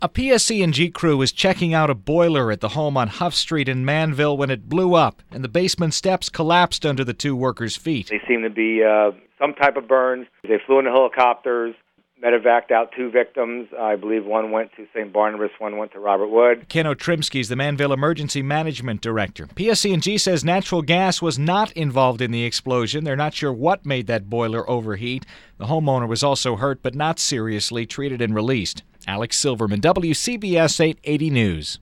A PSC&G crew was checking out a boiler at the home on Huff Street in Manville when it blew up, and the basement steps collapsed under the two workers' feet. They seemed to be some type of burns. They flew in the helicopters, medevaced out two victims. I believe one went to St. Barnabas, one went to Robert Wood. Ken Otrymsky is the Manville Emergency Management Director. PSC&G says natural gas was not involved in the explosion. They're not sure what made that boiler overheat. The homeowner was also hurt but not seriously, treated and released. Alex Silverman, WCBS 880 News.